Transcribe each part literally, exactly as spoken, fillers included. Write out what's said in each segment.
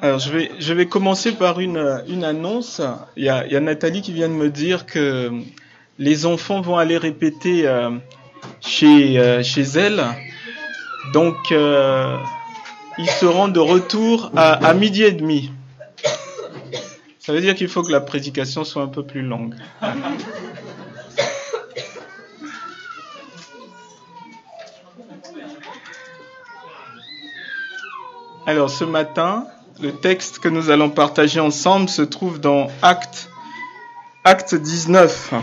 Alors, je vais, je vais commencer par une, une annonce. Il y, a, il y a Nathalie qui vient de me dire que les enfants vont aller répéter euh, chez, euh, chez elle. Donc, euh, ils seront de retour à, à midi et demi. Ça veut dire qu'il faut que la prédication soit un peu plus longue. Alors, ce matin, le texte que nous allons partager ensemble se trouve dans Actes, Acte dix-neuf.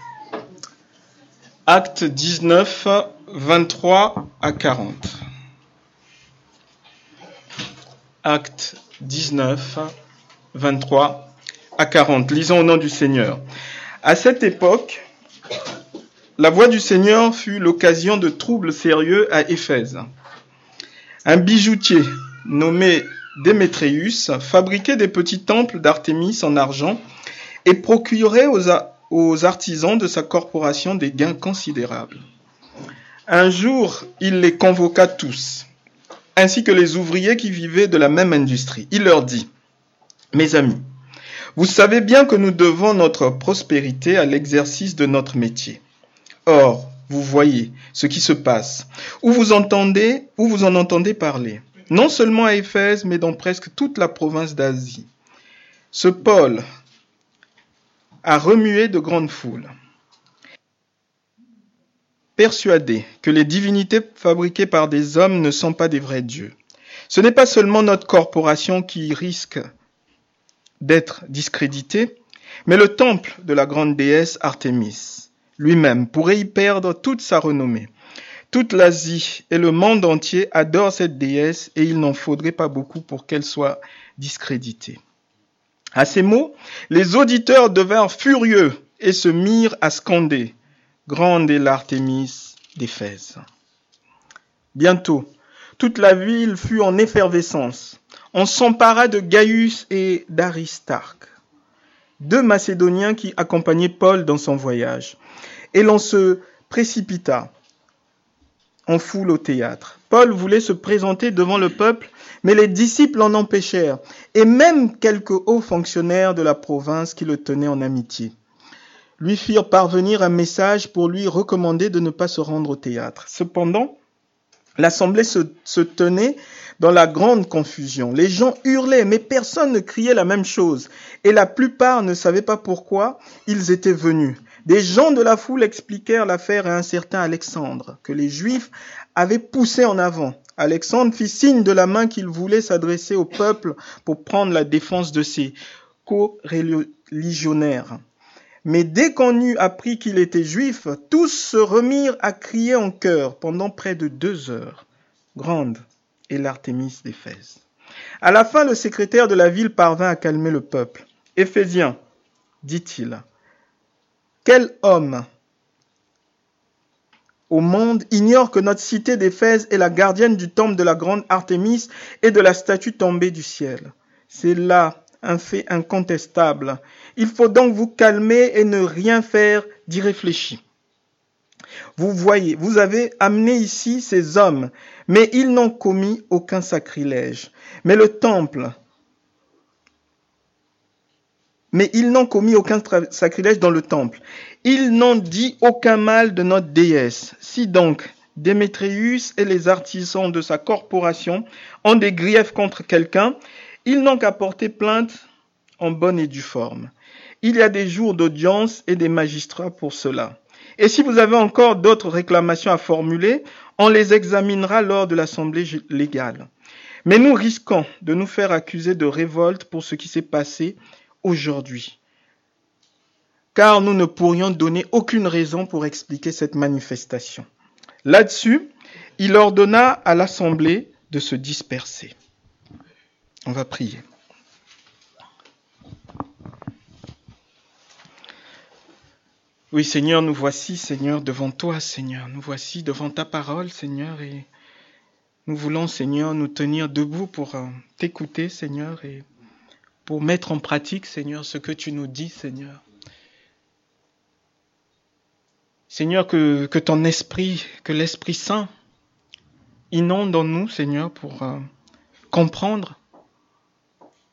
Acte dix-neuf, vingt-trois à quarante. Acte dix-neuf, vingt-trois à quarante. Lisons au nom du Seigneur. À cette époque, la voix du Seigneur fut l'occasion de troubles sérieux à Éphèse. Un bijoutier nommé Démétrius fabriquait des petits temples d'Artémis en argent et procurait aux, a- aux artisans de sa corporation des gains considérables. Un jour, il les convoqua tous, ainsi que les ouvriers qui vivaient de la même industrie. Il leur dit, « Mes amis, vous savez bien que nous devons notre prospérité à l'exercice de notre métier. Or, vous voyez ce qui se passe, où vous entendez, où vous en entendez parler, non seulement à Éphèse, mais dans presque toute la province d'Asie. Ce Paul a remué de grandes foules, persuadé que les divinités fabriquées par des hommes ne sont pas des vrais dieux. Ce n'est pas seulement notre corporation qui risque d'être discréditée, mais le temple de la grande déesse Artémis lui-même pourrait y perdre toute sa renommée. Toute l'Asie et le monde entier adorent cette déesse et il n'en faudrait pas beaucoup pour qu'elle soit discréditée. » À ces mots, les auditeurs devinrent furieux et se mirent à scander « Grande est l'Artémis d'Éphèse ». Bientôt, toute la ville fut en effervescence. On s'empara de Gaius et d'Aristarque, deux Macédoniens qui accompagnaient Paul dans son voyage, et l'on se précipita en foule au théâtre. Paul voulait se présenter devant le peuple, mais les disciples l'en empêchèrent, et même quelques hauts fonctionnaires de la province qui le tenaient en amitié lui firent parvenir un message pour lui recommander de ne pas se rendre au théâtre. Cependant, l'assemblée se, se tenait dans la grande confusion. Les gens hurlaient, mais personne ne criait la même chose, et la plupart ne savaient pas pourquoi ils étaient venus. Des gens de la foule expliquèrent l'affaire à un certain Alexandre, que les Juifs avaient poussé en avant. Alexandre fit signe de la main qu'il voulait s'adresser au peuple pour prendre la défense de ses co-religionnaires. Mais dès qu'on eut appris qu'il était juif, tous se remirent à crier en chœur pendant près de deux heures. Grande est l'Artémis d'Éphèse. À la fin, le secrétaire de la ville parvint à calmer le peuple. « Éphésiens, dit-il, quel homme au monde ignore que notre cité d'Éphèse est la gardienne du temple de la grande Artémis et de la statue tombée du ciel. C'est là un fait incontestable. Il faut donc vous calmer et ne rien faire d'irréfléchi. Vous voyez, vous avez amené ici ces hommes, mais ils n'ont commis aucun sacrilège. Mais le temple, mais ils n'ont commis aucun tra- sacrilège dans le temple. Ils n'ont dit aucun mal de notre déesse. Si donc Démétrius et les artisans de sa corporation ont des griefs contre quelqu'un, ils n'ont qu'à porter plainte en bonne et due forme. Il y a des jours d'audience et des magistrats pour cela. Et si vous avez encore d'autres réclamations à formuler, on les examinera lors de l'assemblée légale. Mais nous risquons de nous faire accuser de révolte pour ce qui s'est passé aujourd'hui, car nous ne pourrions donner aucune raison pour expliquer cette manifestation. Là-dessus, il ordonna à l'assemblée de se disperser. On va prier. Oui, Seigneur, nous voici, Seigneur, devant toi, Seigneur. Nous voici devant ta parole, Seigneur, et nous voulons, Seigneur, nous tenir debout pour euh, t'écouter, Seigneur, et pour mettre en pratique, Seigneur, ce que tu nous dis, Seigneur. Seigneur, que, que ton esprit, que l'Esprit Saint inonde en nous, Seigneur, pour euh, comprendre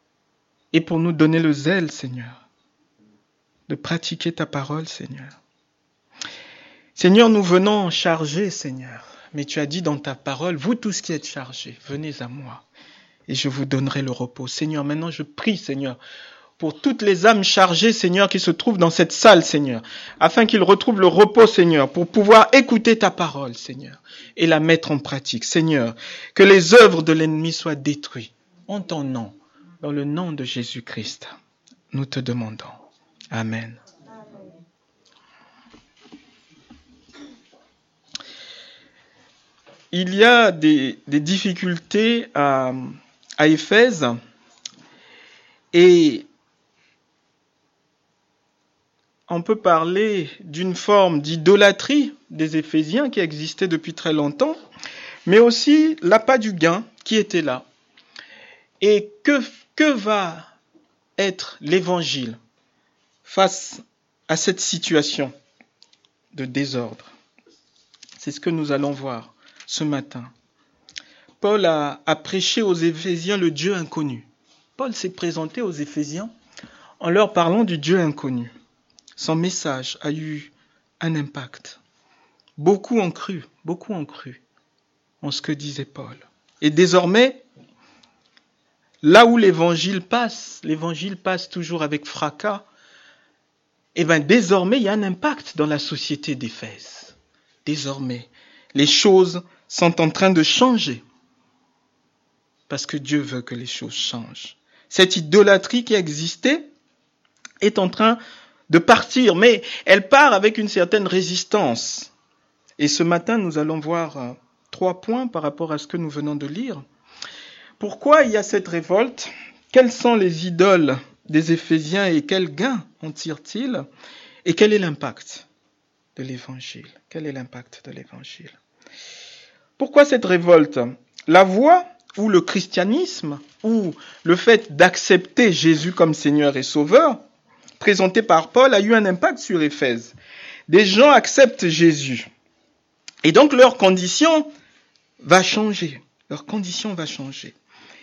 et pour nous donner le zèle, Seigneur, de pratiquer ta parole, Seigneur. Seigneur, nous venons chargés, Seigneur, mais tu as dit dans ta parole, vous tous qui êtes chargés, venez à moi et je vous donnerai le repos. Seigneur, maintenant je prie, Seigneur, pour toutes les âmes chargées, Seigneur, qui se trouvent dans cette salle, Seigneur, afin qu'ils retrouvent le repos, Seigneur, pour pouvoir écouter ta parole, Seigneur, et la mettre en pratique. Seigneur, que les œuvres de l'ennemi soient détruites en ton nom, dans le nom de Jésus-Christ. Nous te demandons. Amen. Il y a des, des difficultés à, à Éphèse et on peut parler d'une forme d'idolâtrie des Éphésiens qui existait depuis très longtemps, mais aussi l'appât du gain qui était là. Et que, que va être l'Évangile face à cette situation de désordre? C'est ce que nous allons voir ce matin. Paul a, a prêché aux Éphésiens le Dieu inconnu. Paul s'est présenté aux Éphésiens en leur parlant du Dieu inconnu. Son message a eu un impact. Beaucoup ont cru, beaucoup ont cru en ce que disait Paul. Et désormais, là où l'évangile passe, l'évangile passe toujours avec fracas, et bien désormais, il y a un impact dans la société d'Éphèse. Désormais, les choses sont en train de changer. Parce que Dieu veut que les choses changent. Cette idolâtrie qui existait est en train de partir, mais elle part avec une certaine résistance. Et ce matin, nous allons voir euh, trois points par rapport à ce que nous venons de lire. Pourquoi il y a cette révolte? Quelles sont les idoles des Éphésiens et quel gain en tirent-ils? Et quel est l'impact de l'Évangile? Quel est l'impact de l'Évangile? Pourquoi cette révolte? La voie ou le christianisme ou le fait d'accepter Jésus comme Seigneur et Sauveur présenté par Paul a eu un impact sur Éphèse. Des gens acceptent Jésus. Et donc leur condition va changer. Leur condition va changer.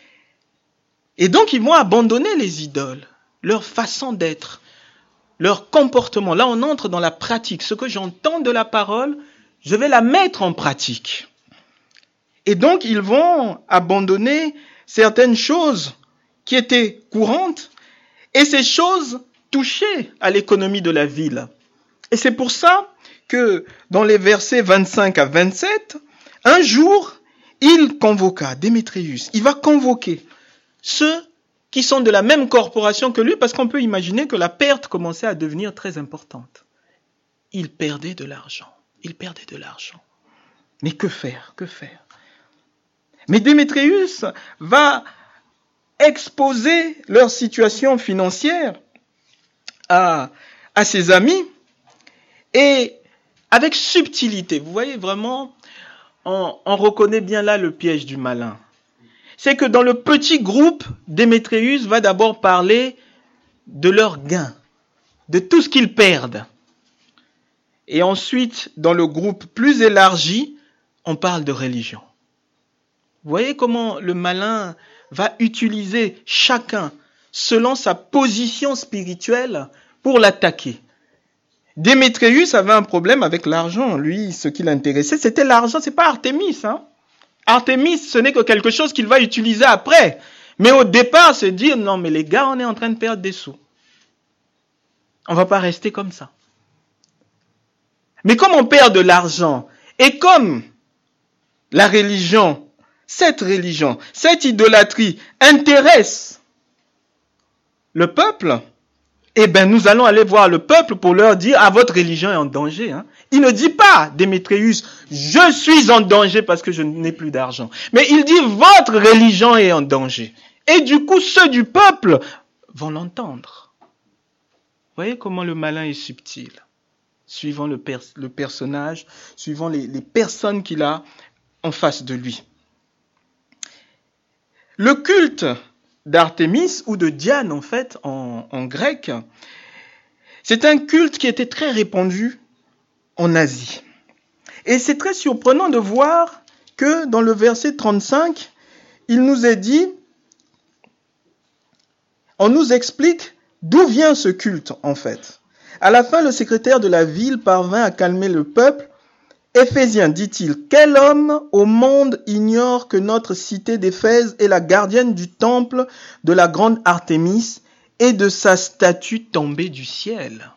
Et donc ils vont abandonner les idoles, leur façon d'être, leur comportement. Là on entre dans la pratique. Ce que j'entends de la parole, je vais la mettre en pratique. Et donc ils vont abandonner certaines choses qui étaient courantes. Et ces choses toucher à l'économie de la ville. Et c'est pour ça que dans les versets vingt-cinq à vingt-sept, un jour, il convoqua Démétrius. Il va convoquer ceux qui sont de la même corporation que lui, parce qu'on peut imaginer que la perte commençait à devenir très importante. Il perdait de l'argent. Il perdait de l'argent. Mais que faire? Que faire? Mais Démétrius va exposer leur situation financière À, à ses amis et avec subtilité. Vous voyez vraiment, on, on reconnaît bien là le piège du malin. C'est que dans le petit groupe, Démétrius va d'abord parler de leurs gains, de tout ce qu'ils perdent. Et ensuite, dans le groupe plus élargi, on parle de religion. Vous voyez comment le malin va utiliser chacun selon sa position spirituelle pour l'attaquer. Démétrius avait un problème avec l'argent. Lui, ce qui l'intéressait, c'était l'argent. C'est pas Artémis. Hein? Artémis, ce n'est que quelque chose qu'il va utiliser après. Mais au départ, c'est dire, non, mais les gars, on est en train de perdre des sous. On va pas rester comme ça. Mais comme on perd de l'argent, et comme la religion, cette religion, cette idolâtrie intéresse le peuple, eh bien, nous allons aller voir le peuple pour leur dire, ah, votre religion est en danger. Hein. Il ne dit pas, Démétrius, je suis en danger parce que je n'ai plus d'argent. Mais il dit, votre religion est en danger. Et du coup, ceux du peuple vont l'entendre. Vous voyez comment le malin est subtil, suivant le, pers- le personnage, suivant les, les personnes qu'il a en face de lui. Le culte d'Artémis ou de Diane en fait en, en grec, c'est un culte qui était très répandu en Asie. Et c'est très surprenant de voir que dans le verset trente-cinq, il nous est dit, on nous explique d'où vient ce culte en fait. À la fin, le secrétaire de la ville parvint à calmer le peuple. Éphésiens, dit-il, quel homme au monde ignore que notre cité d'Éphèse est la gardienne du temple de la grande Artémis et de sa statue tombée du ciel?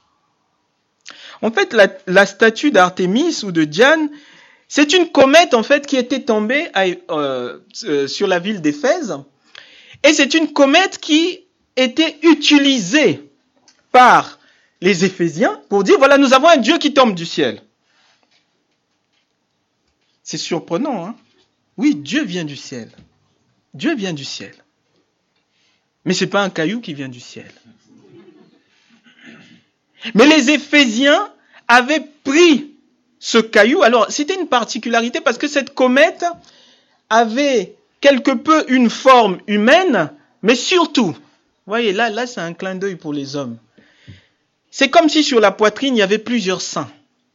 En fait, la, la statue d'Artémis ou de Diane, c'est une comète en fait qui était tombée à, euh, euh, sur la ville d'Éphèse, et c'est une comète qui était utilisée par les Éphésiens pour dire voilà, nous avons un Dieu qui tombe du ciel. C'est surprenant, hein? Oui, Dieu vient du ciel. Dieu vient du ciel. Mais ce n'est pas un caillou qui vient du ciel. Mais les Éphésiens avaient pris ce caillou. Alors, c'était une particularité parce que cette comète avait quelque peu une forme humaine, mais surtout, vous voyez, là, là c'est un clin d'œil pour les hommes. C'est comme si sur la poitrine, il y avait plusieurs seins.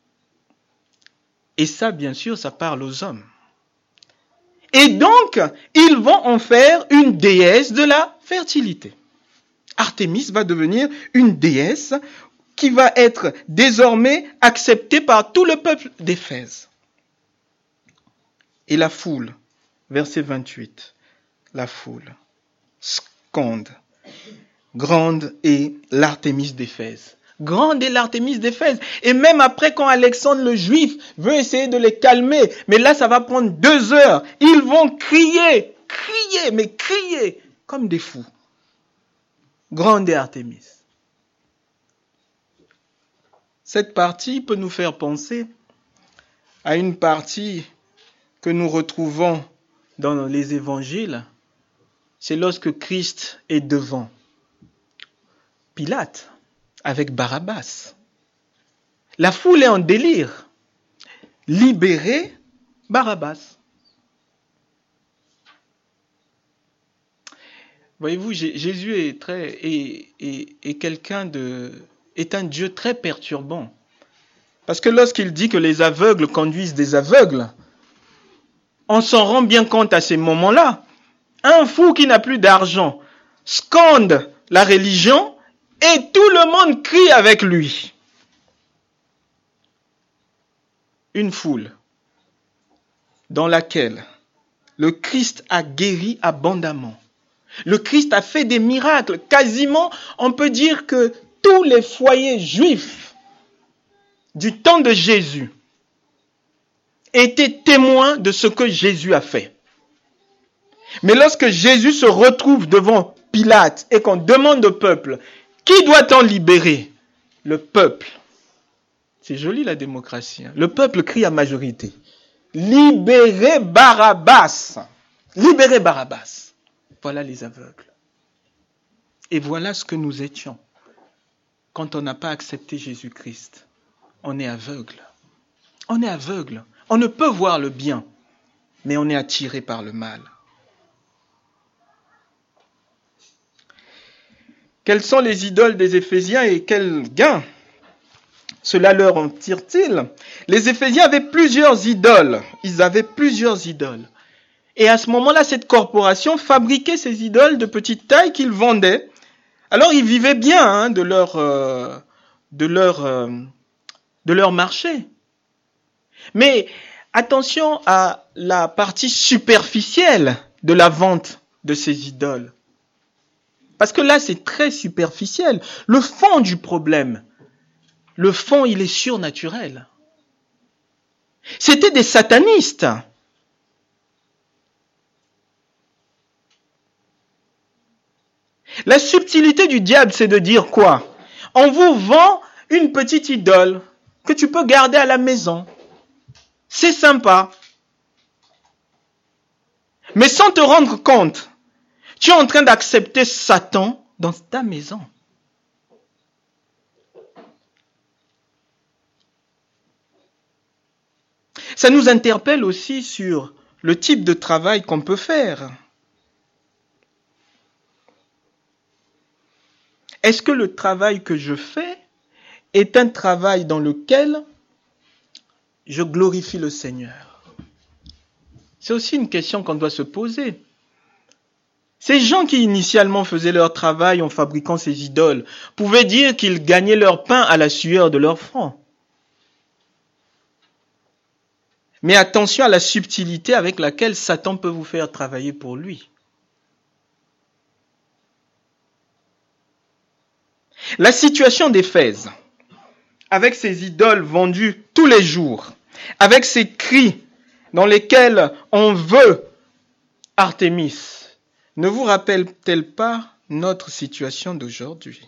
Et ça, bien sûr, ça parle aux hommes. Et donc, ils vont en faire une déesse de la fertilité. Artémis va devenir une déesse qui va être désormais acceptée par tout le peuple d'Éphèse. Et la foule, verset vingt-huit, la foule scande, grande est l'Artémis d'Éphèse. Grande est l'Artémis d'Éphèse. Et même après, quand Alexandre le Juif veut essayer de les calmer, mais là, ça va prendre deux heures. Ils vont crier, crier, mais crier comme des fous. Grande est Artémis. Cette partie peut nous faire penser à une partie que nous retrouvons dans les évangiles. C'est lorsque Christ est devant Pilate avec Barabbas. La foule est en délire. Libérez Barabbas. Voyez-vous, Jésus est très est, est, est quelqu'un de est un Dieu très perturbant. Parce que lorsqu'il dit que les aveugles conduisent des aveugles, on s'en rend bien compte à ces moments-là. Un fou qui n'a plus d'argent scande la religion et tout le monde crie avec lui. Une foule dans laquelle le Christ a guéri abondamment. Le Christ a fait des miracles. Quasiment, on peut dire que tous les foyers juifs du temps de Jésus étaient témoins de ce que Jésus a fait. Mais lorsque Jésus se retrouve devant Pilate et qu'on demande au peuple, qui doit-on libérer? Le peuple. C'est joli la démocratie. Hein? Le peuple crie à majorité. Libérez Barabbas. Libérez Barabbas. Voilà les aveugles. Et voilà ce que nous étions quand on n'a pas accepté Jésus-Christ. On est aveugle. On est aveugle. On ne peut voir le bien, mais on est attiré par le mal. Quelles sont les idoles des Éphésiens et quel gain cela leur en tire-t-il? Les Éphésiens avaient plusieurs idoles. Ils avaient plusieurs idoles. Et à ce moment-là, cette corporation fabriquait ces idoles de petite taille qu'ils vendaient. Alors, ils vivaient bien hein, de leur, euh, de leur, euh, de leur marché. Mais attention à la partie superficielle de la vente de ces idoles. Parce que là, c'est très superficiel. Le fond du problème, le fond, il est surnaturel. C'était des satanistes. La subtilité du diable, c'est de dire quoi? On vous vend une petite idole que tu peux garder à la maison. C'est sympa. Mais sans te rendre compte, tu es en train d'accepter Satan dans ta maison. Ça nous interpelle aussi sur le type de travail qu'on peut faire. Est-ce que le travail que je fais est un travail dans lequel je glorifie le Seigneur? C'est aussi une question qu'on doit se poser. Ces gens qui initialement faisaient leur travail en fabriquant ces idoles pouvaient dire qu'ils gagnaient leur pain à la sueur de leur front. Mais attention à la subtilité avec laquelle Satan peut vous faire travailler pour lui. La situation d'Éphèse, avec ses idoles vendues tous les jours, avec ses cris dans lesquels on veut Artémis, ne vous rappelle-t-elle pas notre situation d'aujourd'hui?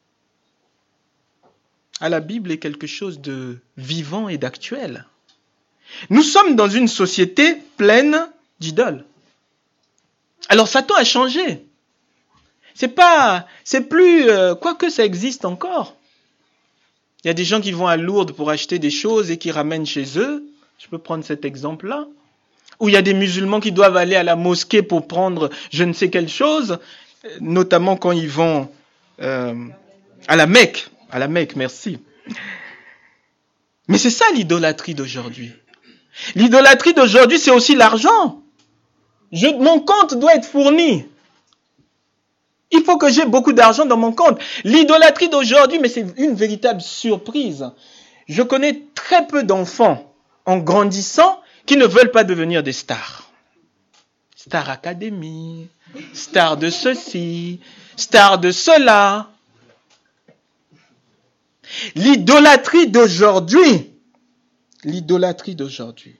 Ah, la Bible est quelque chose de vivant et d'actuel. Nous sommes dans une société pleine d'idoles. Alors Satan a changé. C'est pas, c'est plus, euh, quoique ça existe encore. Il y a des gens qui vont à Lourdes pour acheter des choses et qui ramènent chez eux. Je peux prendre cet exemple-là. Ou il y a des musulmans qui doivent aller à la mosquée pour prendre je ne sais quelle chose, notamment quand ils vont euh, à la Mecque. À la Mecque, merci. Mais c'est ça l'idolâtrie d'aujourd'hui. L'idolâtrie d'aujourd'hui, c'est aussi l'argent. Je, mon compte doit être fourni. Il faut que j'ai beaucoup d'argent dans mon compte. L'idolâtrie d'aujourd'hui, mais c'est une véritable surprise. Je connais très peu d'enfants en grandissant qui ne veulent pas devenir des stars. Star Academy, star de ceci, star de cela. L'idolâtrie d'aujourd'hui, l'idolâtrie d'aujourd'hui,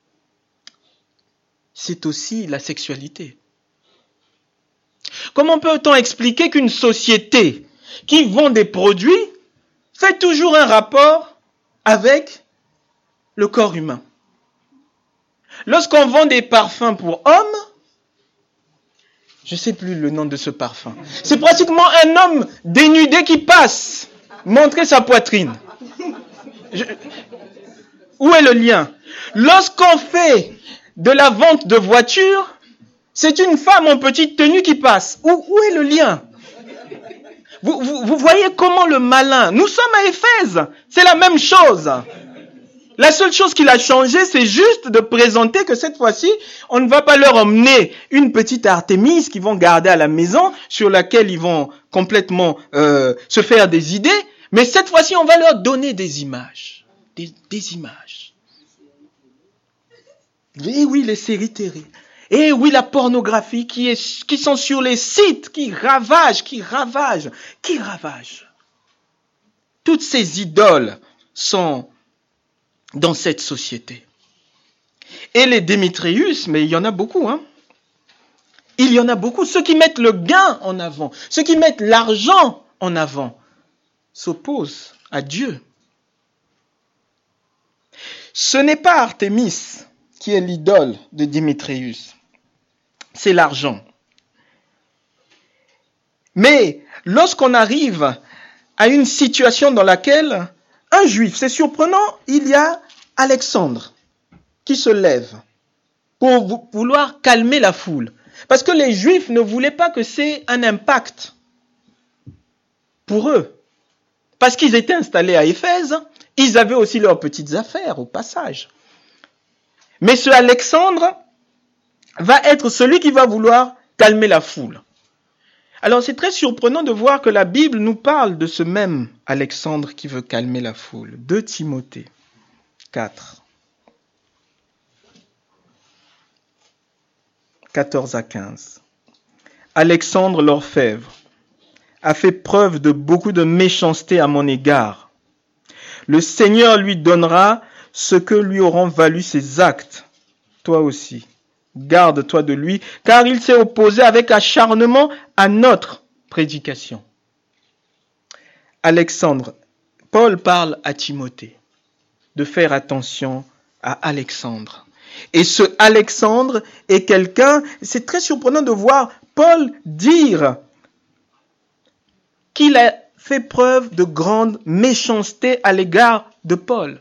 c'est aussi la sexualité. Comment peut-on expliquer qu'une société qui vend des produits fait toujours un rapport avec le corps humain? Lorsqu'on vend des parfums pour hommes, je ne sais plus le nom de ce parfum, c'est pratiquement un homme dénudé qui passe, montrer sa poitrine. Je... Où est le lien? Lorsqu'on fait de la vente de voitures, c'est une femme en petite tenue qui passe. Où, où est le lien? vous, vous, vous voyez comment le malin... Nous sommes à Éphèse, c'est la même chose. La seule chose qu'il a changé, c'est juste de présenter que cette fois-ci, on ne va pas leur emmener une petite Artémis qu'ils vont garder à la maison, sur laquelle ils vont complètement euh, se faire des idées, mais cette fois-ci, on va leur donner des images. Des, des images. Et oui, les séries télé. Et oui, la pornographie qui, est, qui sont sur les sites, qui ravagent, qui ravagent, qui ravagent. Toutes ces idoles sont dans cette société. Et les Démétrius, mais il y en a beaucoup, hein. Il y en a beaucoup. Ceux qui mettent le gain en avant, ceux qui mettent l'argent en avant, s'opposent à Dieu. Ce n'est pas Artémis qui est l'idole de Démétrius. C'est l'argent. Mais lorsqu'on arrive à une situation dans laquelle un juif, c'est surprenant, il y a Alexandre qui se lève pour vouloir calmer la foule. Parce que les juifs ne voulaient pas que c'est un impact pour eux. Parce qu'ils étaient installés à Éphèse, ils avaient aussi leurs petites affaires au passage. Mais ce Alexandre va être celui qui va vouloir calmer la foule. Alors c'est très surprenant de voir que la Bible nous parle de ce même Alexandre qui veut calmer la foule. deux Timothée quatre, quatorze à quinze. Alexandre l'orfèvre a fait preuve de beaucoup de méchanceté à mon égard. Le Seigneur lui donnera ce que lui auront valu ses actes. Toi aussi, garde-toi de lui, car il s'est opposé avec acharnement à notre prédication. Alexandre, Paul parle à Timothée de faire attention à Alexandre. Et ce Alexandre est quelqu'un, c'est très surprenant de voir Paul dire qu'il a fait preuve de grande méchanceté à l'égard de Paul.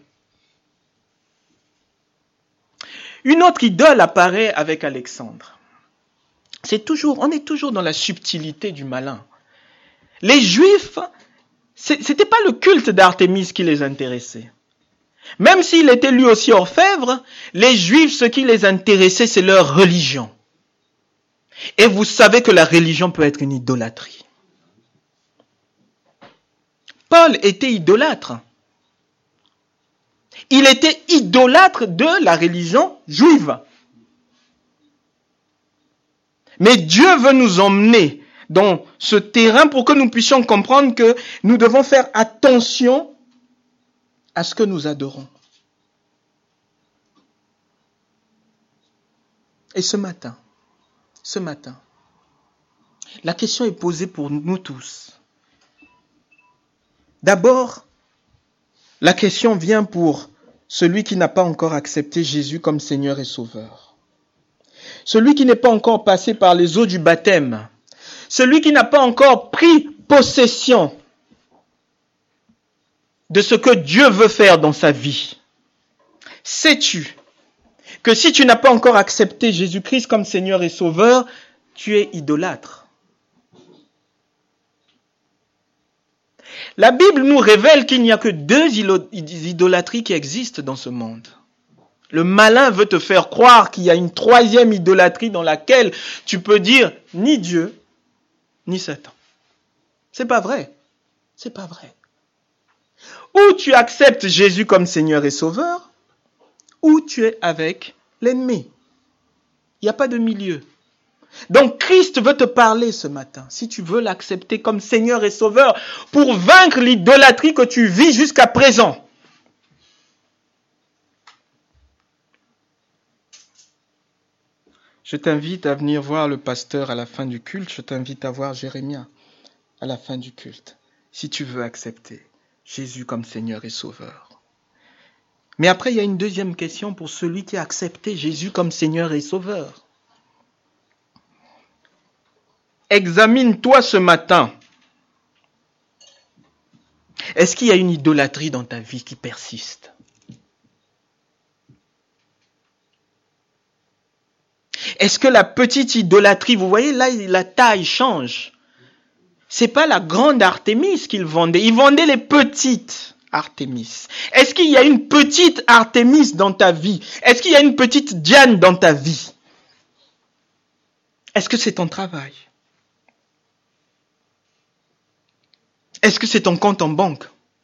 Une autre idole apparaît avec Alexandre. C'est toujours, on est toujours dans la subtilité du malin. Les Juifs, c'était pas le culte d'Artémis qui les intéressait. Même s'il était lui aussi orfèvre, les Juifs, ce qui les intéressait, c'est leur religion. Et vous savez que la religion peut être une idolâtrie. Paul était idolâtre. Il était idolâtre de la religion juive. Mais Dieu veut nous emmener dans ce terrain pour que nous puissions comprendre que nous devons faire attention à ce que nous adorons. Et ce matin, ce matin, la question est posée pour nous tous. D'abord, la question vient pour celui qui n'a pas encore accepté Jésus comme Seigneur et Sauveur. Celui qui n'est pas encore passé par les eaux du baptême. Celui qui n'a pas encore pris possession de ce que Dieu veut faire dans sa vie. Sais-tu que si tu n'as pas encore accepté Jésus-Christ comme Seigneur et Sauveur, tu es idolâtre? La Bible nous révèle qu'il n'y a que deux idolâtries qui existent dans ce monde. Le malin veut te faire croire qu'il y a une troisième idolâtrie dans laquelle tu peux dire ni Dieu, ni Satan. C'est pas vrai. C'est pas vrai. Ou tu acceptes Jésus comme Seigneur et Sauveur, ou tu es avec l'ennemi. Il n'y a pas de milieu. Donc Christ veut te parler ce matin, si tu veux l'accepter comme Seigneur et Sauveur, pour vaincre l'idolâtrie que tu vis jusqu'à présent. Je t'invite à venir voir le pasteur à la fin du culte, je t'invite à voir Jérémie à la fin du culte, si tu veux accepter Jésus comme Seigneur et Sauveur. Mais après, il y a une deuxième question pour celui qui a accepté Jésus comme Seigneur et Sauveur. Examine-toi ce matin. Est-ce qu'il y a une idolâtrie dans ta vie qui persiste? Est-ce que la petite idolâtrie, vous voyez là, la taille change. C'est pas la grande Artémis qu'ils vendaient, ils vendaient les petites Artémis. Est-ce qu'il y a une petite Artémis dans ta vie? Est-ce qu'il y a une petite Diane dans ta vie? Est-ce que c'est ton travail? Est-ce que c'est ton compte en banque?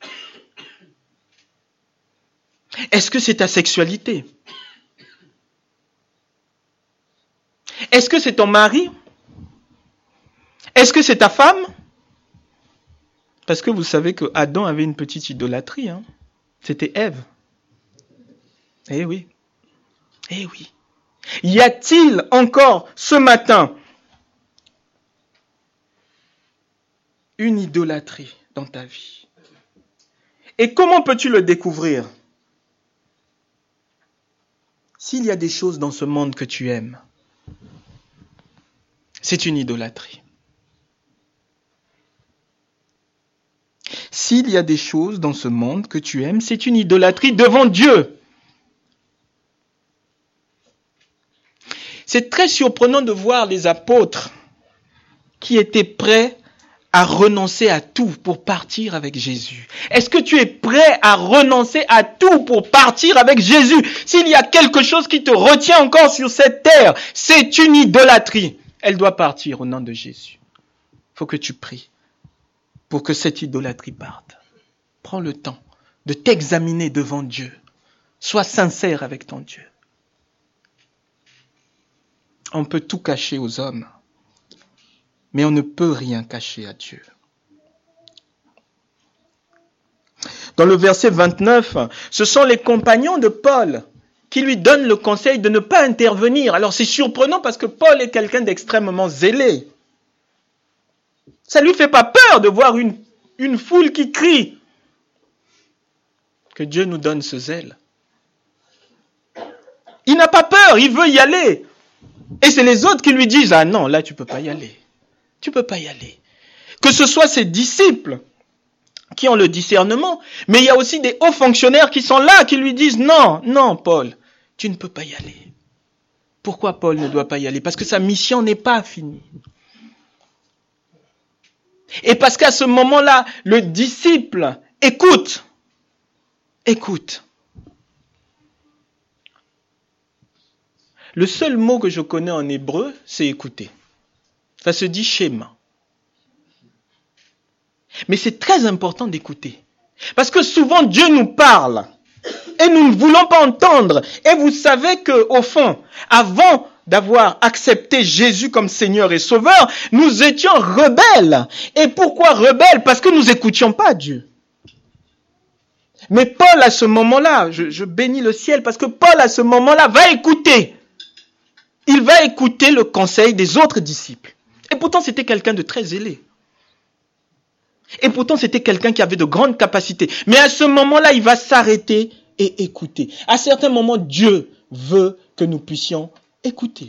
Est-ce que c'est ta sexualité? Est-ce que c'est ton mari? Est-ce que c'est ta femme? Parce que vous savez que Adam avait une petite idolâtrie. Hein? C'était Ève. Eh oui. Eh oui. Y a-t-il encore ce matin une idolâtrie dans ta vie? Et comment peux-tu le découvrir? S'il y a des choses dans ce monde que tu aimes, c'est une idolâtrie. S'il y a des choses dans ce monde que tu aimes, c'est une idolâtrie devant Dieu. C'est très surprenant de voir les apôtres qui étaient prêts à renoncer à tout pour partir avec Jésus. Est-ce que tu es prêt à renoncer à tout pour partir avec Jésus? S'il y a quelque chose qui te retient encore sur cette terre, c'est une idolâtrie. Elle doit partir au nom de Jésus. Il faut que tu pries pour que cette idolâtrie parte. Prends le temps de t'examiner devant Dieu. Sois sincère avec ton Dieu. On peut tout cacher aux hommes, mais on ne peut rien cacher à Dieu. Dans le verset vingt-neuf, ce sont les compagnons de Paul qui lui donnent le conseil de ne pas intervenir. Alors c'est surprenant parce que Paul est quelqu'un d'extrêmement zélé. Ça ne lui fait pas peur de voir une, une foule qui crie. Que Dieu nous donne ce zèle. Il n'a pas peur, il veut y aller. Et c'est les autres qui lui disent, ah non, là tu ne peux pas y aller. Tu ne peux pas y aller. Que ce soit ses disciples qui ont le discernement, mais il y a aussi des hauts fonctionnaires qui sont là, qui lui disent, non, non Paul, tu ne peux pas y aller. Pourquoi Paul ne doit pas y aller? Parce que sa mission n'est pas finie. Et parce qu'à ce moment-là, le disciple écoute. Écoute. Le seul mot que je connais en hébreu, c'est écouter. Ça se dit schéma. Mais c'est très important d'écouter. Parce que souvent Dieu nous parle et nous ne voulons pas entendre. Et vous savez qu'au fond, avant d'avoir accepté Jésus comme Seigneur et Sauveur, nous étions rebelles. Et pourquoi rebelles? Parce que nous n'écoutions pas Dieu. Mais Paul, à ce moment-là, je, je bénis le ciel, parce que Paul, à ce moment-là, va écouter. Il va écouter le conseil des autres disciples. Et pourtant, c'était quelqu'un de très zélé. Et pourtant, c'était quelqu'un qui avait de grandes capacités. Mais à ce moment-là, il va s'arrêter et écouter. À certains moments, Dieu veut que nous puissions écouter.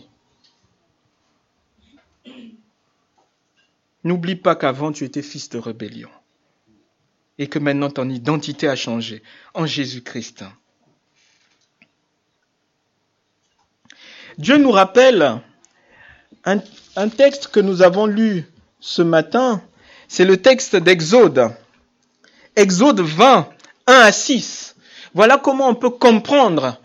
N'oublie pas qu'avant, tu étais fils de rébellion. Et que maintenant, ton identité a changé en Jésus-Christ. Dieu nous rappelle un, un texte que nous avons lu ce matin. C'est le texte d'Exode. Exode vingt, un à six. Voilà comment on peut comprendre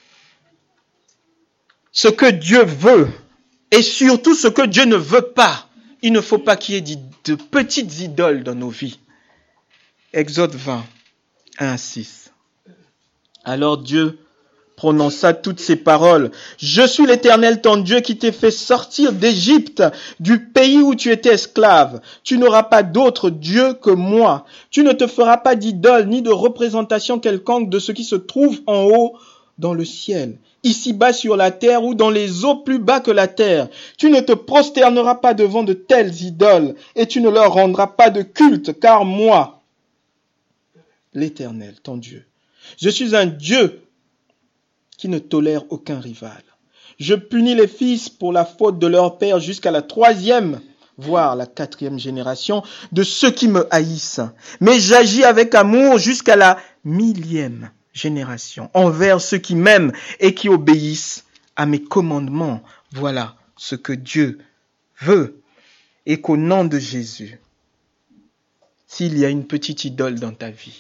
ce que Dieu veut et surtout ce que Dieu ne veut pas. Il ne faut pas qu'il y ait de petites idoles dans nos vies. Exode vingt, un à six. Alors Dieu prononça toutes ces paroles. Je suis l'Éternel ton Dieu qui t'ai fait sortir d'Égypte, du pays où tu étais esclave. Tu n'auras pas d'autre Dieu que moi. Tu ne te feras pas d'idole ni de représentation quelconque de ce qui se trouve en haut dans le ciel, ici-bas sur la terre ou dans les eaux plus bas que la terre. Tu ne te prosterneras pas devant de telles idoles et tu ne leur rendras pas de culte, car moi, l'Éternel, ton Dieu, je suis un Dieu qui ne tolère aucun rival. Je punis les fils pour la faute de leur père jusqu'à la troisième, voire la quatrième génération de ceux qui me haïssent. Mais j'agis avec amour jusqu'à la millième génération envers ceux qui m'aiment et qui obéissent à mes commandements. Voilà ce que Dieu veut. Et qu'au nom de Jésus, s'il y a une petite idole dans ta vie,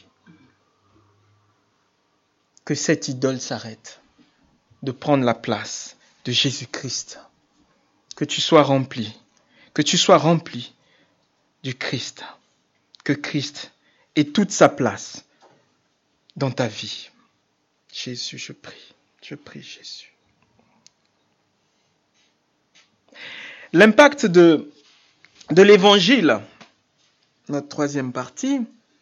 que cette idole s'arrête de prendre la place de Jésus-Christ. Que tu sois rempli, que tu sois rempli du Christ, que Christ ait toute sa place dans ta vie. Jésus, je prie, je prie Jésus. L'impact de, de l'évangile, notre troisième partie,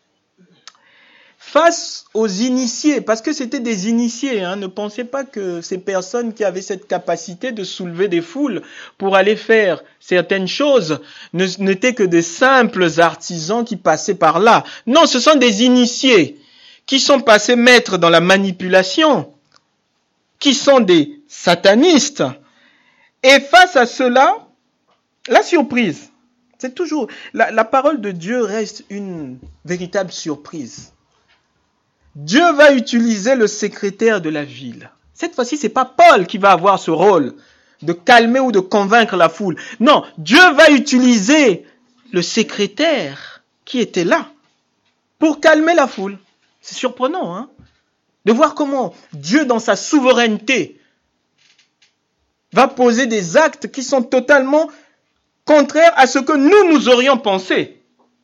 face aux initiés, parce que c'était des initiés, hein, ne pensez pas que ces personnes qui avaient cette capacité de soulever des foules pour aller faire certaines choses ne, n'étaient que des simples artisans qui passaient par là. Non, ce sont des initiés qui sont passés maîtres dans la manipulation, qui sont des satanistes. Et face à cela, la surprise, c'est toujours, la, la parole de Dieu reste une véritable surprise. Dieu va utiliser le secrétaire de la ville. Cette fois-ci, c'est pas Paul qui va avoir ce rôle de calmer ou de convaincre la foule. Non, Dieu va utiliser le secrétaire qui était là pour calmer la foule. C'est surprenant, hein, de voir comment Dieu, dans sa souveraineté, va poser des actes qui sont totalement contraires à ce que nous, nous aurions pensé.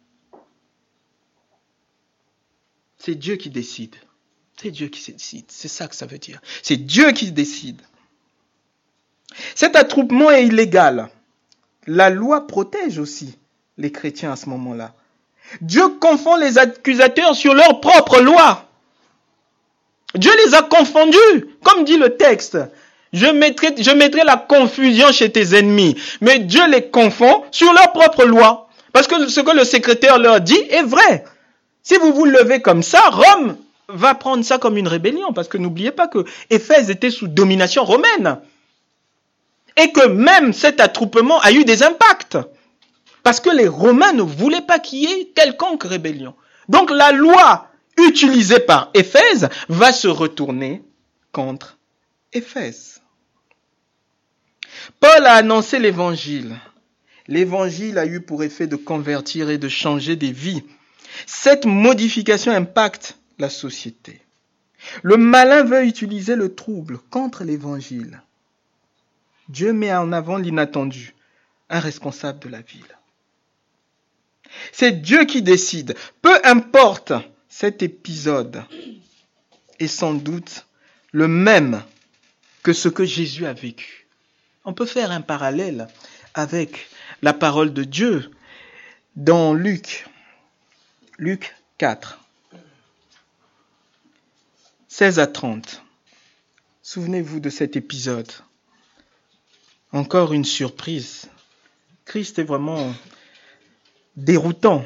C'est Dieu qui décide. C'est Dieu qui décide. C'est ça que ça veut dire. C'est Dieu qui décide. Cet attroupement est illégal. La loi protège aussi les chrétiens à ce moment-là. Dieu confond les accusateurs sur leur propre loi. Dieu les a confondus, comme dit le texte. Je mettrai, je mettrai la confusion chez tes ennemis. Mais Dieu les confond sur leur propre loi. Parce que ce que le secrétaire leur dit est vrai. Si vous vous levez comme ça, Rome va prendre ça comme une rébellion. Parce que n'oubliez pas que Éphèse était sous domination romaine. Et que même cet attroupement a eu des impacts. Parce que les Romains ne voulaient pas qu'il y ait quelconque rébellion. Donc la loi utilisée par Éphèse va se retourner contre Éphèse. Paul a annoncé l'évangile. L'évangile a eu pour effet de convertir et de changer des vies. Cette modification impacte la société. Le malin veut utiliser le trouble contre l'évangile. Dieu met en avant l'inattendu un responsable de la ville. C'est Dieu qui décide. Peu importe, cet épisode est sans doute le même que ce que Jésus a vécu. On peut faire un parallèle avec la parole de Dieu dans Luc, Luc quatre, seize à trente. Souvenez-vous de cet épisode. Encore une surprise. Christ est vraiment déroutant.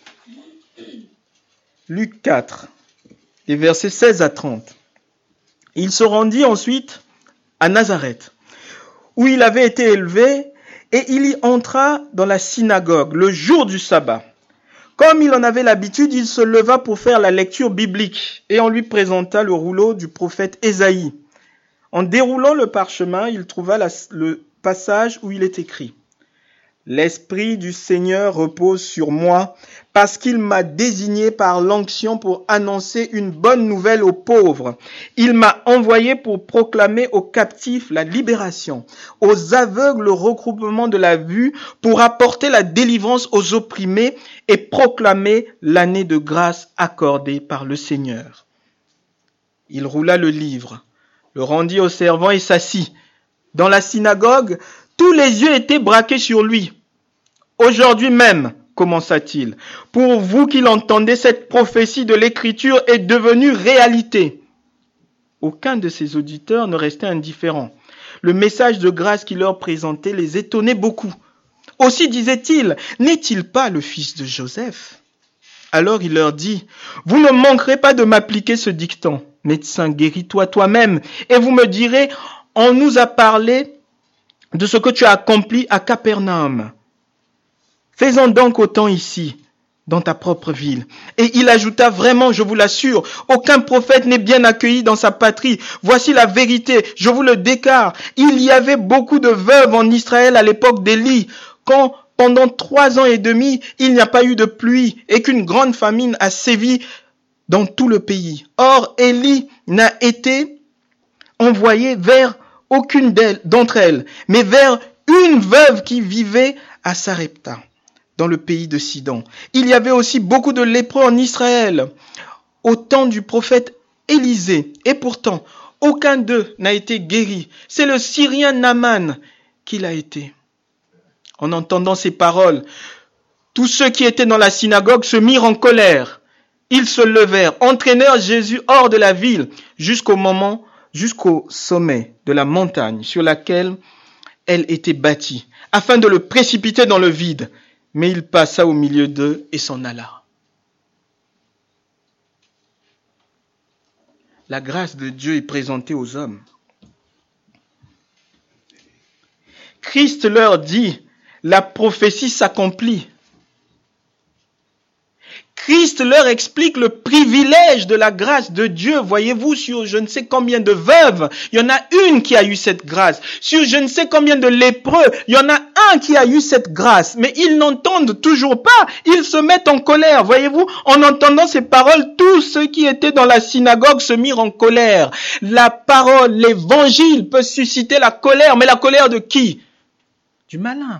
Luc quatre, les versets seize à trente. Il se rendit ensuite à Nazareth, où il avait été élevé, et il y entra dans la synagogue le jour du sabbat. Comme il en avait l'habitude, il se leva pour faire la lecture biblique, et on lui présenta le rouleau du prophète Ésaïe. En déroulant le parchemin, il trouva la, le passage où il est écrit « L'Esprit du Seigneur repose sur moi, parce qu'il m'a désigné par l'onction pour annoncer une bonne nouvelle aux pauvres. Il m'a envoyé pour proclamer aux captifs la libération, aux aveugles le recouvrement de la vue, pour apporter la délivrance aux opprimés et proclamer l'année de grâce accordée par le Seigneur. » Il roula le livre, le rendit au servant et s'assit. Dans la synagogue, tous les yeux étaient braqués sur lui. « Aujourd'hui même, commença-t-il, pour vous qui l'entendez, cette prophétie de l'Écriture est devenue réalité. » Aucun de ses auditeurs ne restait indifférent. Le message de grâce qu'il leur présentait les étonnait beaucoup. Aussi disait-il, « N'est-il pas le fils de Joseph ?» Alors il leur dit, « Vous ne manquerez pas de m'appliquer ce dicton. Médecin, guéris-toi toi-même, et vous me direz, on nous a parlé de ce que tu as accompli à Capernaum. Faisons donc autant ici, dans ta propre ville. » Et il ajouta, « Vraiment, je vous l'assure, aucun prophète n'est bien accueilli dans sa patrie. Voici la vérité, je vous le déclare. Il y avait beaucoup de veuves en Israël à l'époque d'Élie, quand pendant trois ans et demi, il n'y a pas eu de pluie et qu'une grande famine a sévi dans tout le pays. Or, Élie n'a été envoyé vers aucune d'entre elles, mais vers une veuve qui vivait à Sarepta, dans le pays de Sidon. Il y avait aussi beaucoup de lépreux en Israël, au temps du prophète Élisée, et pourtant, aucun d'eux n'a été guéri. C'est le Syrien Naaman qui l'a été. En entendant ces paroles, tous ceux qui étaient dans la synagogue se mirent en colère. Ils se levèrent, entraînèrent Jésus hors de la ville, jusqu'au moment, jusqu'au sommet de la montagne sur laquelle elle était bâtie, afin de le précipiter dans le vide. Mais il passa au milieu d'eux et s'en alla. La grâce de Dieu est présentée aux hommes. Christ leur dit, la prophétie s'accomplit. Christ leur explique le privilège de la grâce de Dieu. Voyez-vous, sur je ne sais combien de veuves, il y en a une qui a eu cette grâce. Sur je ne sais combien de lépreux, il y en a un qui a eu cette grâce. Mais ils n'entendent toujours pas. Ils se mettent en colère. Voyez-vous, en entendant ces paroles, tous ceux qui étaient dans la synagogue se mirent en colère. La parole, l'évangile peut susciter la colère. Mais la colère de qui? Du malin.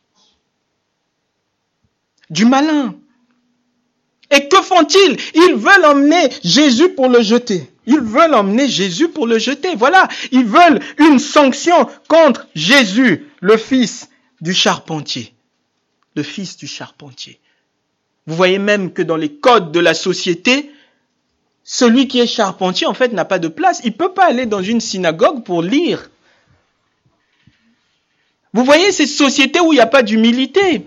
Du malin. Et que font-ils? Ils veulent emmener Jésus pour le jeter. Ils veulent emmener Jésus pour le jeter. Voilà, ils veulent une sanction contre Jésus, le fils du charpentier. Le fils du charpentier. Vous voyez même que dans les codes de la société, celui qui est charpentier, en fait, n'a pas de place. Il ne peut pas aller dans une synagogue pour lire. Vous voyez ces sociétés où il n'y a pas d'humilité.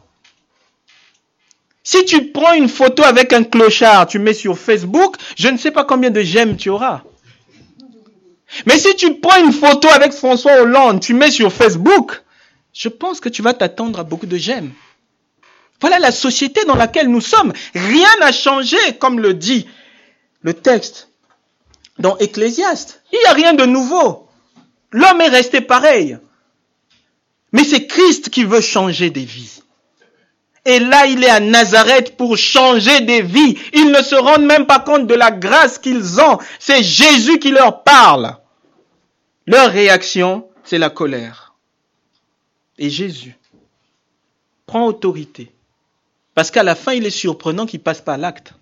Si tu prends une photo avec un clochard, tu mets sur Facebook, je ne sais pas combien de j'aime tu auras. Mais si tu prends une photo avec François Hollande, tu mets sur Facebook, je pense que tu vas t'attendre à beaucoup de j'aime. Voilà la société dans laquelle nous sommes. Rien n'a changé, comme le dit le texte dans Ecclésiaste. Il n'y a rien de nouveau. L'homme est resté pareil. Mais c'est Christ qui veut changer des vies. Et là, il est à Nazareth pour changer des vies. Ils ne se rendent même pas compte de la grâce qu'ils ont. C'est Jésus qui leur parle. Leur réaction, c'est la colère. Et Jésus prend autorité. Parce qu'à la fin, il est surprenant qu'il ne passe pas à l'acte.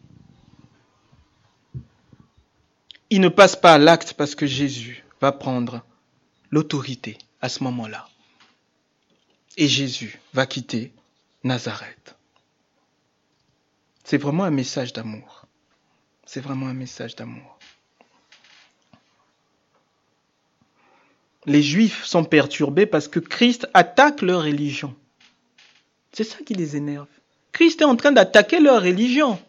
Il ne passe pas à l'acte parce que Jésus va prendre l'autorité à ce moment-là. Et Jésus va quitter Nazareth. C'est vraiment un message d'amour. C'est vraiment un message d'amour. Les Juifs sont perturbés parce que Christ attaque leur religion. C'est ça qui les énerve. Christ est en train d'attaquer leur religion.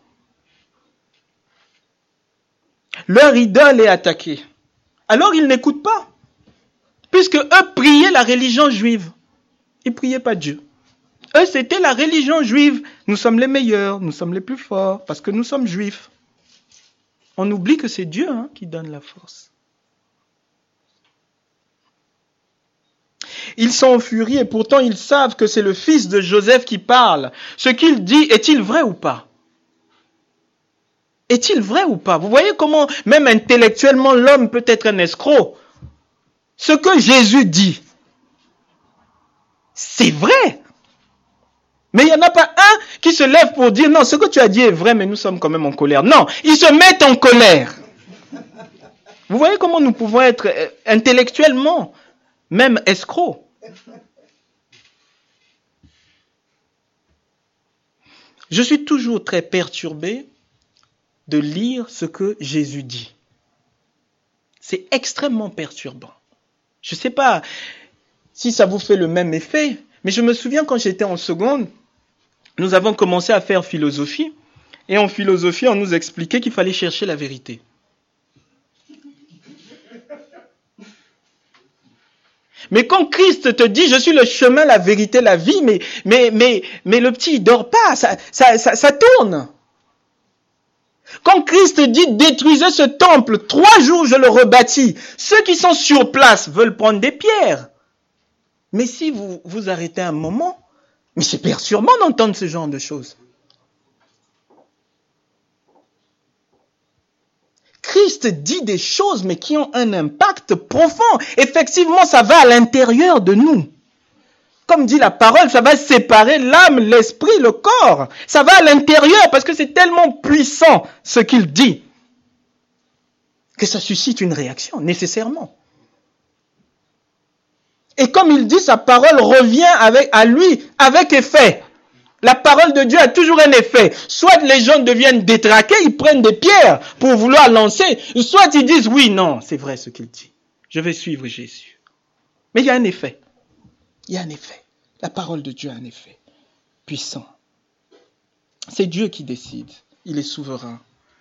Leur idole est attaquée. Alors ils n'écoutent pas. Puisque eux priaient la religion juive. Ils ne priaient pas Dieu. Eux, c'était la religion juive. Nous sommes les meilleurs, nous sommes les plus forts, parce que nous sommes juifs. On oublie que c'est Dieu hein, qui donne la force. Ils sont en furie et pourtant ils savent que c'est le fils de Joseph qui parle. Ce qu'il dit, est-il vrai ou pas? Est-il vrai ou pas? Vous voyez comment, même intellectuellement, l'homme peut être un escroc. Ce que Jésus dit, c'est vrai. Mais il n'y en a pas un qui se lève pour dire, non, ce que tu as dit est vrai, mais nous sommes quand même en colère. Non, ils se mettent en colère. Vous voyez comment nous pouvons être intellectuellement, même escrocs. Je suis toujours très perturbé de lire ce que Jésus dit. C'est extrêmement perturbant. Je ne sais pas si ça vous fait le même effet, mais je me souviens quand j'étais en seconde, nous avons commencé à faire philosophie, et en philosophie, on nous expliquait qu'il fallait chercher la vérité. Mais quand Christ te dit, je suis le chemin, la vérité, la vie, mais, mais, mais, mais le petit, il dort pas, ça, ça, ça, ça tourne. Quand Christ dit, détruisez ce temple, trois jours je le rebâtis, ceux qui sont sur place veulent prendre des pierres. Mais si vous vous arrêtez un moment, mais c'est perturbant d'entendre ce genre de choses. Christ dit des choses, mais qui ont un impact profond. Effectivement, ça va à l'intérieur de nous. Comme dit la parole, ça va séparer l'âme, l'esprit, le corps. Ça va à l'intérieur parce que c'est tellement puissant ce qu'il dit que ça suscite une réaction, nécessairement. Et comme il dit, sa parole revient avec, à lui avec effet. La parole de Dieu a toujours un effet. Soit les gens deviennent détraqués, ils prennent des pierres pour vouloir lancer, soit ils disent, oui, non, c'est vrai ce qu'il dit. Je vais suivre Jésus. Mais il y a un effet. Il y a un effet. La parole de Dieu a un effet puissant. C'est Dieu qui décide. Il est souverain.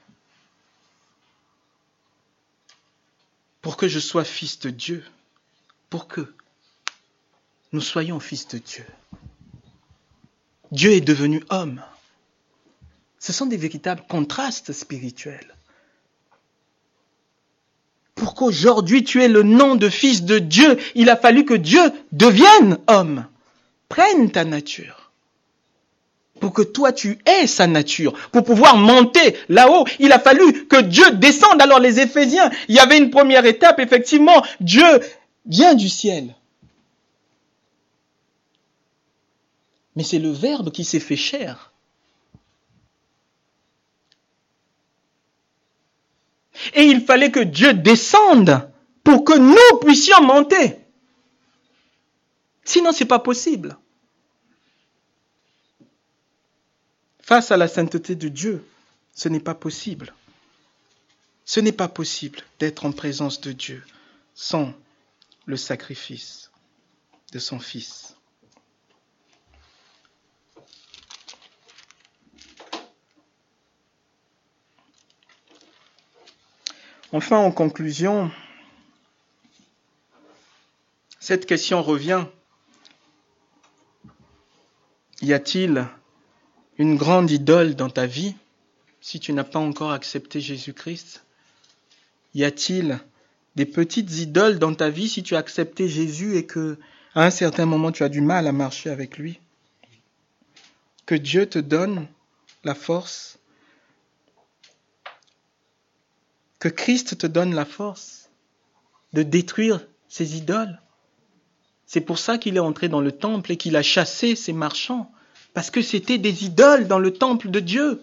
Pour que je sois fils de Dieu, pour que nous soyons fils de Dieu, Dieu est devenu homme. Ce sont des véritables contrastes spirituels. Pour qu'aujourd'hui tu aies le nom de fils de Dieu, il a fallu que Dieu devienne homme, prenne ta nature. Pour que toi tu aies sa nature, pour pouvoir monter là-haut, il a fallu que Dieu descende. Alors les Éphésiens, il y avait une première étape, effectivement, Dieu vient du ciel. Mais c'est le Verbe qui s'est fait chair. Et il fallait que Dieu descende pour que nous puissions monter. Sinon, ce n'est pas possible. Face à la sainteté de Dieu, ce n'est pas possible. Ce n'est pas possible d'être en présence de Dieu sans le sacrifice de son Fils. Enfin, en conclusion, cette question revient. Y a-t-il une grande idole dans ta vie si tu n'as pas encore accepté Jésus-Christ? Y a-t-il des petites idoles dans ta vie si tu as accepté Jésus et que à un certain moment tu as du mal à marcher avec lui? Que Dieu te donne la force, que Christ te donne la force de détruire ces idoles. C'est pour ça qu'il est entré dans le temple et qu'il a chassé ces marchands. Parce que c'était des idoles dans le temple de Dieu.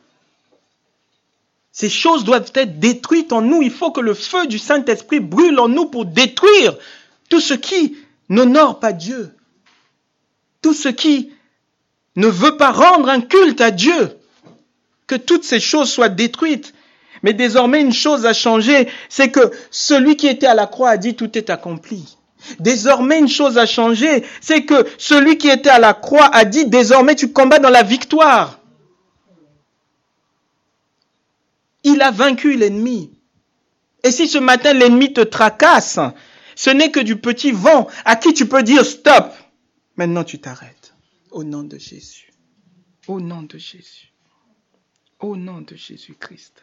Ces choses doivent être détruites en nous. Il faut que le feu du Saint-Esprit brûle en nous pour détruire tout ce qui n'honore pas Dieu. Tout ce qui ne veut pas rendre un culte à Dieu. Que toutes ces choses soient détruites. Mais désormais, une chose a changé, c'est que celui qui était à la croix a dit tout est accompli. Désormais, une chose a changé, c'est que celui qui était à la croix a dit désormais tu combats dans la victoire. Il a vaincu l'ennemi. Et si ce matin l'ennemi te tracasse, ce n'est que du petit vent à qui tu peux dire stop. Maintenant tu t'arrêtes. Au nom de Jésus. Au nom de Jésus. Au nom de Jésus-Christ.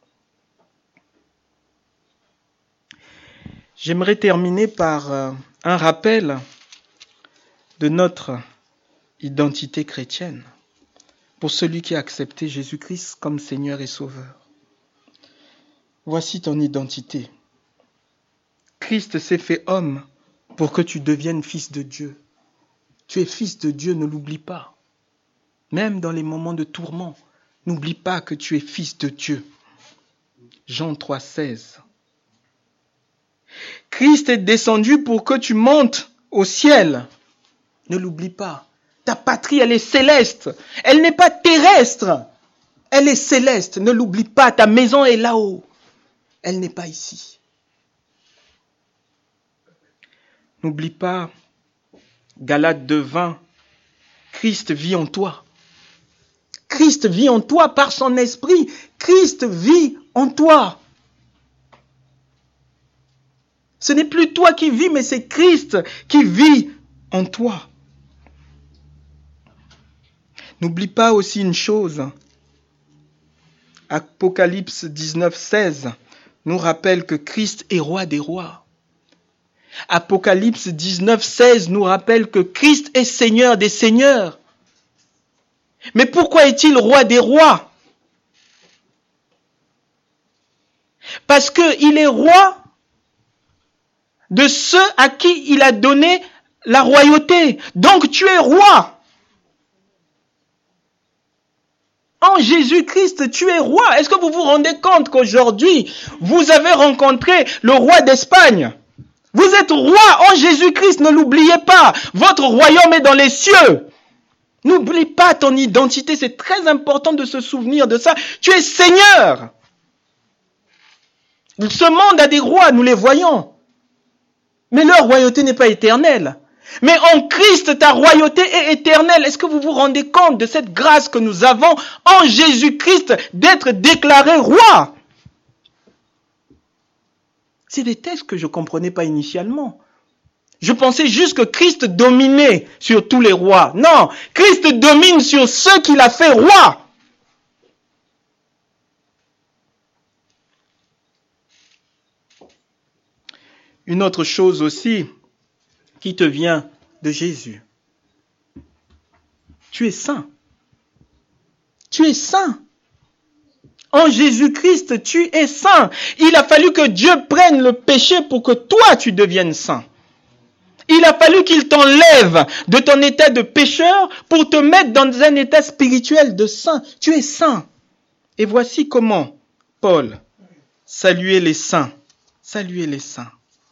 J'aimerais terminer par euh, un rappel de notre identité chrétienne pour celui qui a accepté Jésus-Christ comme Seigneur et Sauveur. Voici ton identité. Christ s'est fait homme pour que tu deviennes fils de Dieu. Tu es fils de Dieu, ne l'oublie pas. Même dans les moments de tourment, n'oublie pas que tu es fils de Dieu. Jean trois, seize. Christ est descendu pour que tu montes au ciel. Ne l'oublie pas. Ta patrie, elle est céleste. Elle n'est pas terrestre. Elle est céleste. Ne l'oublie pas. Ta maison est là-haut. Elle n'est pas ici. N'oublie pas, Galates deux, vingt, Christ vit en toi. Christ vit en toi par son esprit. Christ vit en toi. Ce n'est plus toi qui vis, mais c'est Christ qui vit en toi. N'oublie pas aussi une chose. Apocalypse dix-neuf, seize nous rappelle que Christ est roi des rois. Apocalypse dix-neuf, seize nous rappelle que Christ est Seigneur des seigneurs. Mais pourquoi est-il roi des rois? Parce qu'il est roi de ceux à qui il a donné la royauté. Donc tu es roi. En Jésus-Christ, tu es roi. Est-ce que vous vous rendez compte qu'aujourd'hui, vous avez rencontré le roi d'Espagne? Vous êtes roi en Jésus-Christ, ne l'oubliez pas. Votre royaume est dans les cieux. N'oublie pas ton identité, c'est très important de se souvenir de ça. Tu es Seigneur. Ce monde a des rois, nous les voyons. Mais leur royauté n'est pas éternelle. Mais en Christ, ta royauté est éternelle. Est-ce que vous vous rendez compte de cette grâce que nous avons en Jésus-Christ d'être déclaré roi? C'est des textes que je ne comprenais pas initialement. Je pensais juste que Christ dominait sur tous les rois. Non, Christ domine sur ceux qu'il a fait roi. Une autre chose aussi qui te vient de Jésus. Tu es saint. Tu es saint. En Jésus-Christ, tu es saint. Il a fallu que Dieu prenne le péché pour que toi, tu deviennes saint. Il a fallu qu'il t'enlève de ton état de pécheur pour te mettre dans un état spirituel de saint. Tu es saint. Et voici comment Paul saluait les saints. Saluer les saints.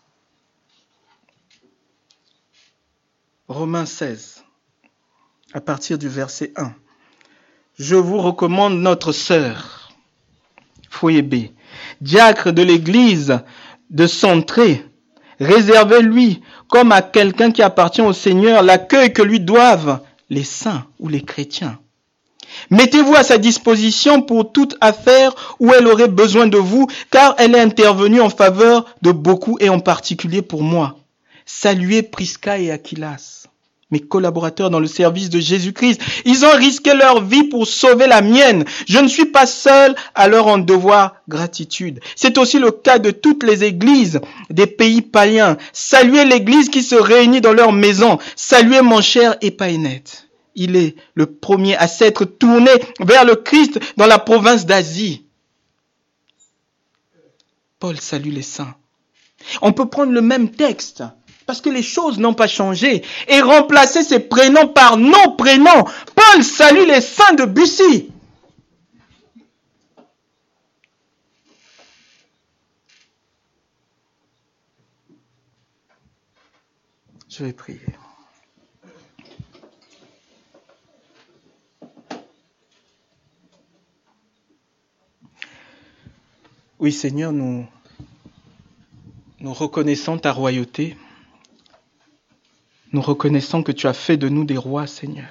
Romains seize, à partir du verset un. Je vous recommande notre sœur, Phoébé, diacre de l'église de Centrée. Réservez-lui, comme à quelqu'un qui appartient au Seigneur, l'accueil que lui doivent les saints ou les chrétiens. Mettez-vous à sa disposition pour toute affaire où elle aurait besoin de vous, car elle est intervenue en faveur de beaucoup et en particulier pour moi. Saluez Prisca et Aquilas, mes collaborateurs dans le service de Jésus-Christ. Ils ont risqué leur vie pour sauver la mienne. Je ne suis pas seul à leur en devoir gratitude. C'est aussi le cas de toutes les églises des pays païens. Saluez l'église qui se réunit dans leur maison. Saluez mon cher Épaïnète. Il est le premier à s'être tourné vers le Christ dans la province d'Asie. Paul salue les saints. On peut prendre le même texte. Parce que les choses n'ont pas changé. Et remplacer ces prénoms par nos prénoms. Paul salue les saints de Bussy. Je vais prier. Oui, Seigneur, nous, nous reconnaissons ta royauté. Nous reconnaissons que tu as fait de nous des rois, Seigneur.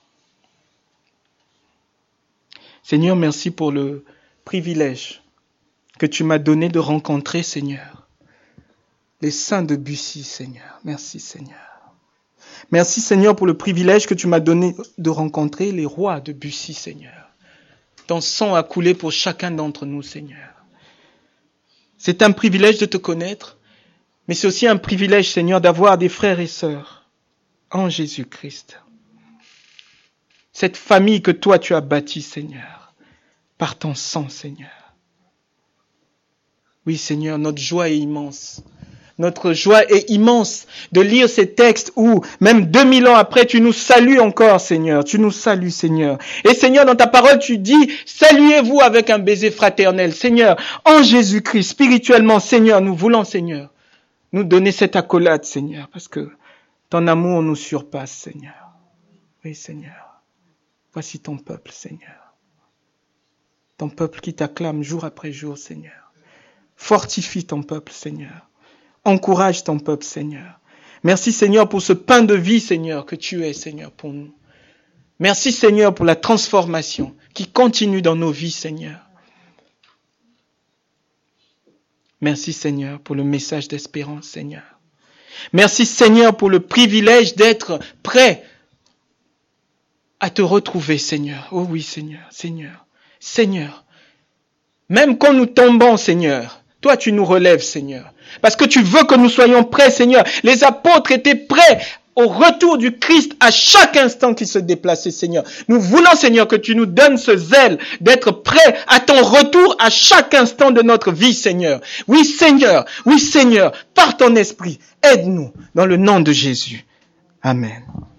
Seigneur, merci pour le privilège que tu m'as donné de rencontrer, Seigneur, les saints de Bussy, Seigneur. Merci, Seigneur. Merci, Seigneur, pour le privilège que tu m'as donné de rencontrer les rois de Bussy, Seigneur. Ton sang a coulé pour chacun d'entre nous, Seigneur. C'est un privilège de te connaître, mais c'est aussi un privilège, Seigneur, d'avoir des frères et sœurs en Jésus-Christ. Cette famille que toi tu as bâtie, Seigneur, par ton sang, Seigneur. Oui, Seigneur, notre joie est immense. Notre joie est immense de lire ces textes où, même deux mille ans après, tu nous salues encore, Seigneur. Tu nous salues, Seigneur. Et Seigneur, dans ta parole, tu dis, saluez-vous avec un baiser fraternel. Seigneur, en Jésus-Christ, spirituellement, Seigneur, nous voulons, Seigneur, nous donner cette accolade, Seigneur, parce que ton amour nous surpasse, Seigneur. Oui, Seigneur. Voici ton peuple, Seigneur. Ton peuple qui t'acclame jour après jour, Seigneur. Fortifie ton peuple, Seigneur. Encourage ton peuple, Seigneur. Merci, Seigneur, pour ce pain de vie, Seigneur, que tu es, Seigneur, pour nous. Merci, Seigneur, pour la transformation qui continue dans nos vies, Seigneur. Merci, Seigneur, pour le message d'espérance, Seigneur. Merci, Seigneur, pour le privilège d'être prêt à te retrouver, Seigneur. Oh oui, Seigneur, Seigneur, Seigneur. Même quand nous tombons, Seigneur, toi, tu nous relèves, Seigneur. Parce que tu veux que nous soyons prêts, Seigneur. Les apôtres étaient prêts au retour du Christ à chaque instant qu'il se déplaçait, Seigneur. Nous voulons, Seigneur, que tu nous donnes ce zèle d'être prêts à ton retour à chaque instant de notre vie, Seigneur. Oui, Seigneur. Oui, Seigneur. Par ton esprit, aide-nous dans le nom de Jésus. Amen.